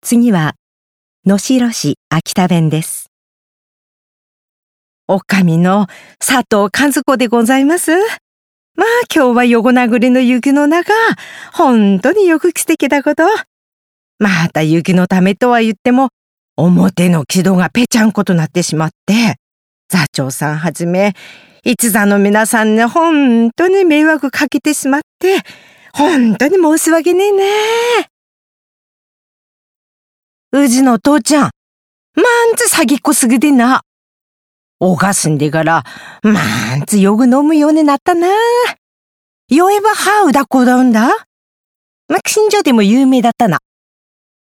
次は、能代市秋田弁です。おかみの佐藤和子でございます。まあ今日は横殴りの雪の中、本当によく来てきたこと。また雪のためとは言っても、表の木戸がぺちゃんことなってしまって、座長さんはじめ、一座の皆さんに本当に迷惑かけてしまって、本当に申し訳ねえね。うちの父ちゃん、まんつ詐欺っこすぎでな。おがすんでから、まんつよく飲むようになったな。酔えば歯うだこだんだ。ま、近所でも有名だったな。